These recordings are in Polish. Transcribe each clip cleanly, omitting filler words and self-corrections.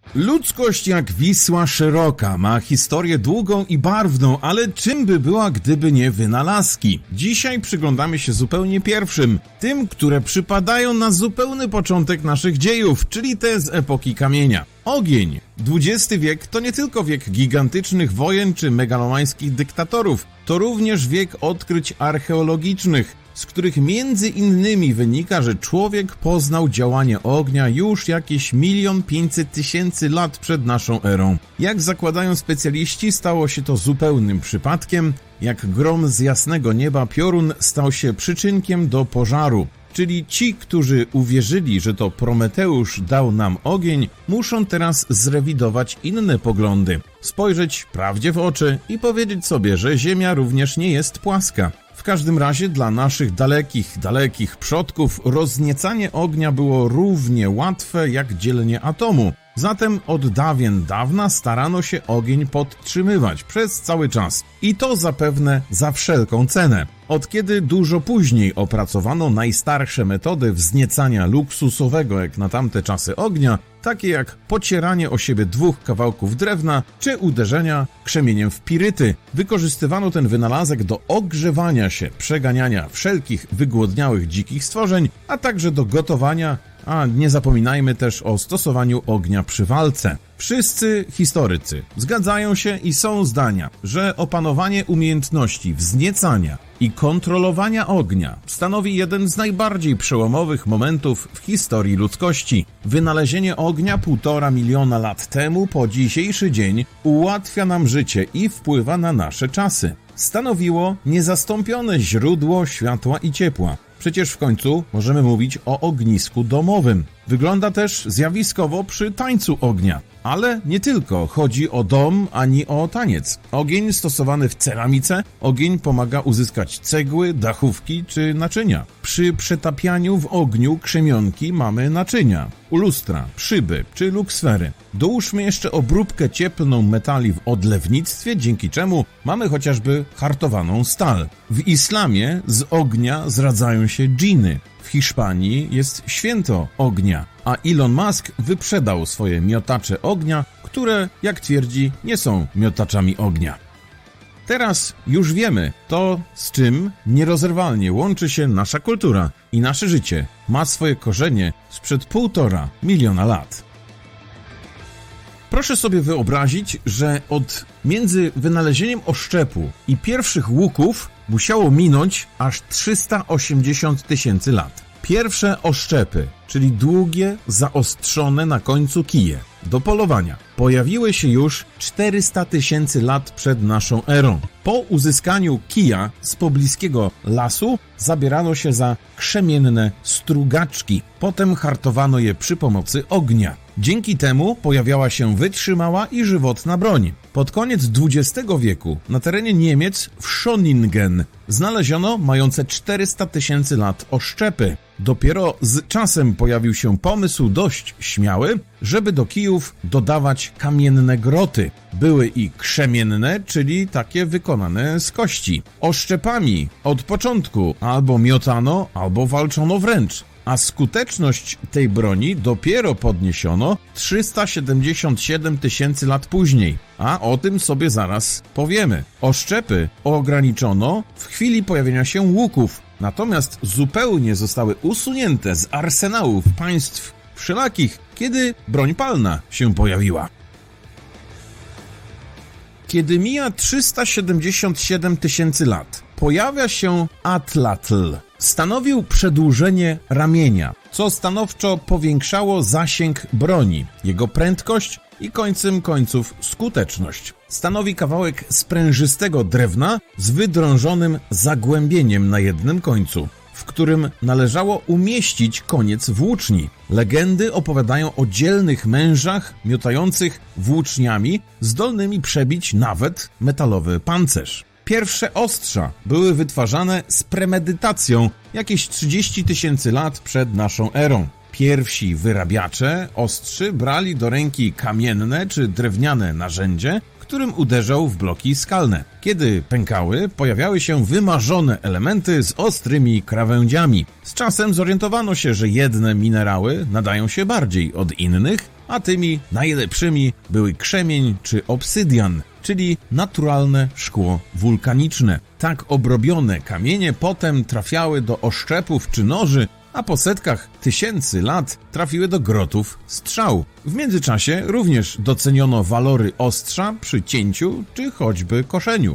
Ludzkość jak Wisła szeroka, ma historię długą i barwną, ale czym by była, gdyby nie wynalazki? Dzisiaj przyglądamy się zupełnie pierwszym, tym, które przypadają na zupełny początek naszych dziejów, czyli te z epoki kamienia. Ogień. XX wiek to nie tylko wiek gigantycznych wojen czy megalomańskich dyktatorów, to również wiek odkryć archeologicznych, z których między innymi wynika, że człowiek poznał działanie ognia już jakieś 1 500 000 lat przed naszą erą. Jak zakładają specjaliści, stało się to zupełnym przypadkiem, jak grom z jasnego nieba piorun stał się przyczynkiem do pożaru. Czyli ci, którzy uwierzyli, że to Prometeusz dał nam ogień, muszą teraz zrewidować inne poglądy, spojrzeć prawdzie w oczy i powiedzieć sobie, że Ziemia również nie jest płaska. W każdym razie dla naszych dalekich przodków rozniecanie ognia było równie łatwe jak dzielenie atomu. Zatem od dawien dawna starano się ogień podtrzymywać przez cały czas. I to zapewne za wszelką cenę. Od kiedy dużo później opracowano najstarsze metody wzniecania luksusowego jak na tamte czasy ognia, takie jak pocieranie o siebie 2 kawałków drewna czy uderzenia krzemieniem w piryty, wykorzystywano ten wynalazek do ogrzewania się, przeganiania wszelkich wygłodniałych dzikich stworzeń, a także do gotowania, a nie zapominajmy też o stosowaniu ognia przy walce. Wszyscy historycy zgadzają się i są zdania, że opanowanie umiejętności wzniecania i kontrolowania ognia stanowi jeden z najbardziej przełomowych momentów w historii ludzkości. Wynalezienie ognia 1,5 miliona lat temu po dzisiejszy dzień ułatwia nam życie i wpływa na nasze czasy. Stanowiło niezastąpione źródło światła i ciepła. Przecież w końcu możemy mówić o ognisku domowym. Wygląda też zjawiskowo przy tańcu ognia. Ale nie tylko chodzi o dom ani o taniec. Ogień stosowany w ceramice, ogień pomaga uzyskać cegły, dachówki czy naczynia. Przy przetapianiu w ogniu krzemionki mamy naczynia, lustra, szyby czy luksfery. Dołóżmy jeszcze obróbkę cieplną metali w odlewnictwie, dzięki czemu mamy chociażby hartowaną stal. W islamie z ognia zradzają się dżiny. W Hiszpanii jest święto ognia, a Elon Musk wyprzedał swoje miotacze ognia, które, jak twierdzi, nie są miotaczami ognia. Teraz już wiemy to, z czym nierozerwalnie łączy się nasza kultura i nasze życie. Ma swoje korzenie sprzed 1,5 miliona lat. Proszę sobie wyobrazić, że między wynalezieniem oszczepu i pierwszych łuków musiało minąć aż 380 000 lat. Pierwsze oszczepy, czyli długie, zaostrzone na końcu kije, do polowania, pojawiły się już 400 000 lat przed naszą erą. Po uzyskaniu kija z pobliskiego lasu zabierano się za krzemienne strugaczki. Potem hartowano je przy pomocy ognia. Dzięki temu pojawiała się wytrzymała i żywotna broń. Pod koniec XX wieku na terenie Niemiec w Schöningen znaleziono mające 400 000 lat oszczepy. Dopiero z czasem pojawił się pomysł dość śmiały, żeby do kijów dodawać kamienne groty. Były i krzemienne, czyli takie wykonane z kości. Oszczepami od początku albo miotano, albo walczono wręcz. A skuteczność tej broni dopiero podniesiono 377 000 lat później. A o tym sobie zaraz powiemy. Oszczepy ograniczono w chwili pojawienia się łuków, natomiast zupełnie zostały usunięte z arsenałów państw wszelakich, kiedy broń palna się pojawiła. Kiedy mija 377 000 lat, pojawia się atlatl. Stanowił przedłużenie ramienia, co stanowczo powiększało zasięg broni, jego prędkość i końcem końców skuteczność. Stanowi kawałek sprężystego drewna z wydrążonym zagłębieniem na jednym końcu, w którym należało umieścić koniec włóczni. Legendy opowiadają o dzielnych mężach miotających włóczniami, zdolnymi przebić nawet metalowy pancerz. Pierwsze ostrza były wytwarzane z premedytacją jakieś 30 000 lat przed naszą erą. Pierwsi wyrabiacze ostrzy brali do ręki kamienne czy drewniane narzędzie, którym uderzał w bloki skalne. Kiedy pękały, pojawiały się wymarzone elementy z ostrymi krawędziami. Z czasem zorientowano się, że jedne minerały nadają się bardziej od innych a tymi najlepszymi były krzemień czy obsydian, czyli naturalne szkło wulkaniczne. Tak obrobione kamienie potem trafiały do oszczepów czy noży, a po setkach tysięcy lat trafiły do grotów strzał. W międzyczasie również doceniono walory ostrza przy cięciu czy choćby koszeniu.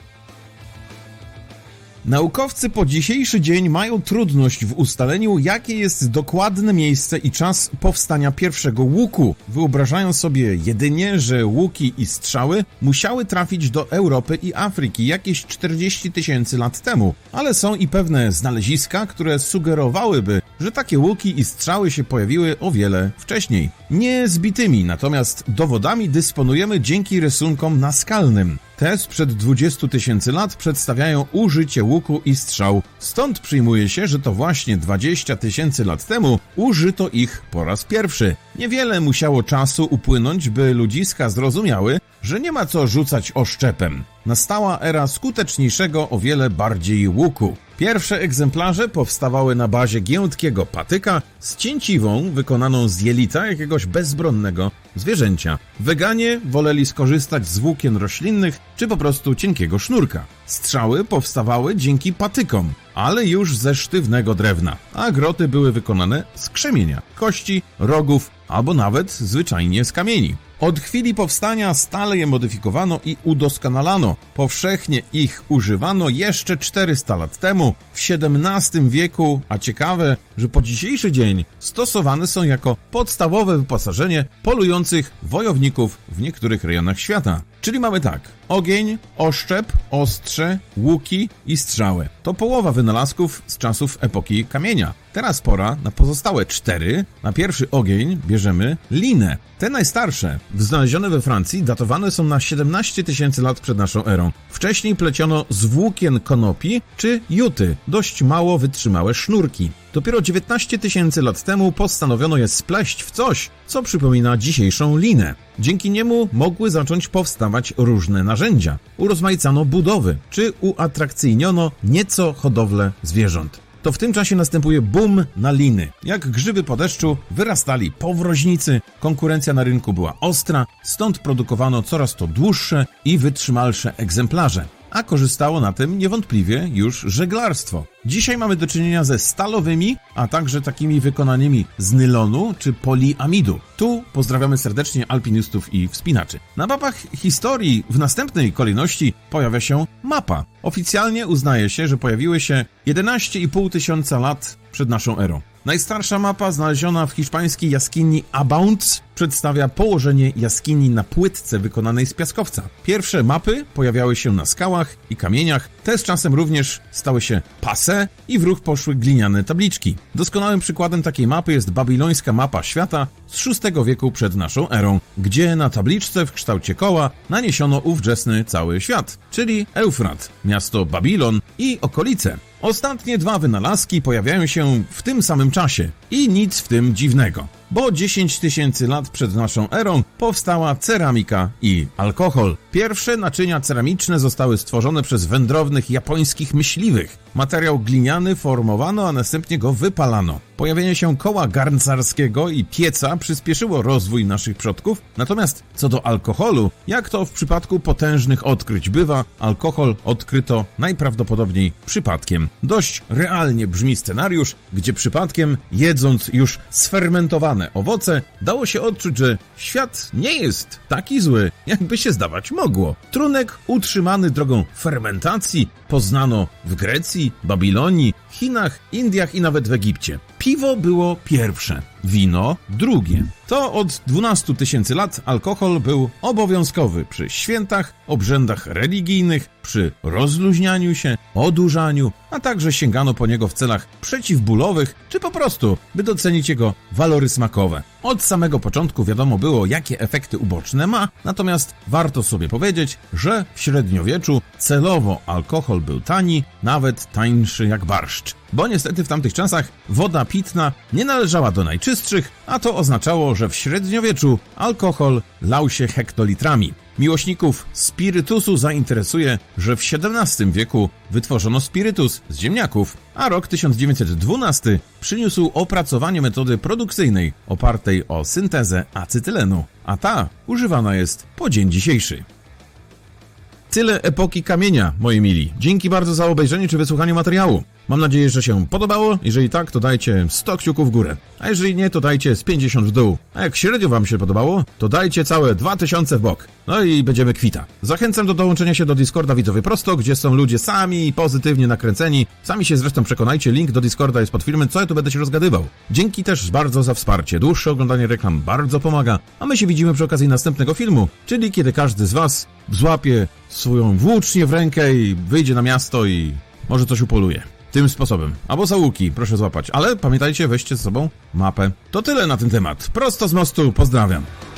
Naukowcy po dzisiejszy dzień mają trudność w ustaleniu, jakie jest dokładne miejsce i czas powstania pierwszego łuku. Wyobrażają sobie jedynie, że łuki i strzały musiały trafić do Europy i Afryki jakieś 40 000 lat temu, ale są i pewne znaleziska, które sugerowałyby, że takie łuki i strzały się pojawiły o wiele wcześniej. Niezbitymi natomiast dowodami dysponujemy dzięki rysunkom naskalnym. Te sprzed 20 000 lat przedstawiają użycie łuku i strzał. Stąd przyjmuje się, że to właśnie 20 000 lat temu użyto ich po raz pierwszy. Niewiele musiało czasu upłynąć, by ludziska zrozumiały, że nie ma co rzucać oszczepem. Nastała era skuteczniejszego o wiele bardziej łuku. Pierwsze egzemplarze powstawały na bazie giętkiego patyka z cięciwą wykonaną z jelita jakiegoś bezbronnego zwierzęcia. Weganie woleli skorzystać z włókien roślinnych czy po prostu cienkiego sznurka. Strzały powstawały dzięki patykom, ale już ze sztywnego drewna, a groty były wykonane z krzemienia, kości, rogów albo nawet zwyczajnie z kamieni. Od chwili powstania stale je modyfikowano i udoskonalano. Powszechnie ich używano jeszcze 400 lat temu, w XVII wieku, a ciekawe, że po dzisiejszy dzień stosowane są jako podstawowe wyposażenie polujących wojowników w niektórych rejonach świata. Czyli mamy tak: ogień, oszczep, ostrze, łuki i strzały. To połowa wynalazków z czasów epoki kamienia. Teraz pora na pozostałe 4. Na pierwszy ogień bierzemy linę. Te najstarsze, znalezione we Francji, datowane są na 17 000 lat przed naszą erą. Wcześniej pleciono z włókien konopi czy juty, dość mało wytrzymałe sznurki. Dopiero 19 000 lat temu postanowiono je spleść w coś, co przypomina dzisiejszą linę. Dzięki niemu mogły zacząć powstawać różne narzędzia. Urozmaicano budowy, czy uatrakcyjniono nieco hodowlę zwierząt. To w tym czasie następuje boom na liny. Jak grzyby po deszczu wyrastali powroźnicy, konkurencja na rynku była ostra, stąd produkowano coraz to dłuższe i wytrzymalsze egzemplarze. A korzystało na tym niewątpliwie już żeglarstwo. Dzisiaj mamy do czynienia ze stalowymi, a także takimi wykonanymi z nylonu czy poliamidu. Tu pozdrawiamy serdecznie alpinistów i wspinaczy. Na mapach historii w następnej kolejności pojawia się mapa. Oficjalnie uznaje się, że pojawiły się 11 500 lat przed naszą erą. Najstarsza mapa, znaleziona w hiszpańskiej jaskini Abounds, przedstawia położenie jaskini na płytce wykonanej z piaskowca. Pierwsze mapy pojawiały się na skałach i kamieniach, te z czasem również stały się passé i w ruch poszły gliniane tabliczki. Doskonałym przykładem takiej mapy jest babilońska mapa świata z VI wieku przed naszą erą, gdzie na tabliczce w kształcie koła naniesiono ówczesny cały świat, czyli Eufrat, miasto Babilon i okolice. Ostatnie 2 wynalazki pojawiają się w tym samym czasie i nic w tym dziwnego, bo 10 000 lat przed naszą erą powstała ceramika i alkohol. Pierwsze naczynia ceramiczne zostały stworzone przez wędrownych japońskich myśliwych. Materiał gliniany formowano, a następnie go wypalano. Pojawienie się koła garncarskiego i pieca przyspieszyło rozwój naszych przodków, natomiast co do alkoholu, jak to w przypadku potężnych odkryć bywa, alkohol odkryto najprawdopodobniej przypadkiem. Dość realnie brzmi scenariusz, gdzie przypadkiem, jedząc już sfermentowane owoce, dało się odczuć, że świat nie jest taki zły, jakby się zdawać mogło. Trunek utrzymany drogą fermentacji poznano w Grecji, Babilonii, Chinach, Indiach i nawet w Egipcie. Piwo było pierwsze, wino drugie. To od 12 000 lat alkohol był obowiązkowy przy świętach, obrzędach religijnych, przy rozluźnianiu się, odurzaniu, a także sięgano po niego w celach przeciwbólowych, czy po prostu, by docenić jego walory smakowe. Od samego początku wiadomo było, jakie efekty uboczne ma, natomiast warto sobie powiedzieć, że w średniowieczu celowo alkohol był tani, nawet tańszy jak barszcz. Bo niestety w tamtych czasach woda pitna nie należała do najczystszych, a to oznaczało, że w średniowieczu alkohol lał się hektolitrami. Miłośników spirytusu zainteresuje, że w XVII wieku wytworzono spirytus z ziemniaków, a rok 1912 przyniósł opracowanie metody produkcyjnej opartej o syntezę acetylenów, a ta używana jest po dzień dzisiejszy. Tyle epoki kamienia, moi mili. Dzięki bardzo za obejrzenie czy wysłuchanie materiału. Mam nadzieję, że się podobało. Jeżeli tak, to dajcie 100 kciuków w górę. A jeżeli nie, to dajcie z 50 w dół. A jak średnio wam się podobało, to dajcie całe 2000 w bok. No i będziemy kwita. Zachęcam do dołączenia się do Discorda Widzowie Prosto, gdzie są ludzie sami pozytywnie nakręceni. Sami się zresztą przekonajcie, link do Discorda jest pod filmem, co ja tu będę się rozgadywał. Dzięki też bardzo za wsparcie. Dłuższe oglądanie reklam bardzo pomaga. A my się widzimy przy okazji następnego filmu, czyli kiedy każdy z was złapie swoją włócznię w rękę i wyjdzie na miasto i może coś upoluje. Tym sposobem. Albo za łuki, proszę złapać. Ale pamiętajcie, weźcie z sobą mapę. To tyle na ten temat. Prosto z mostu, pozdrawiam.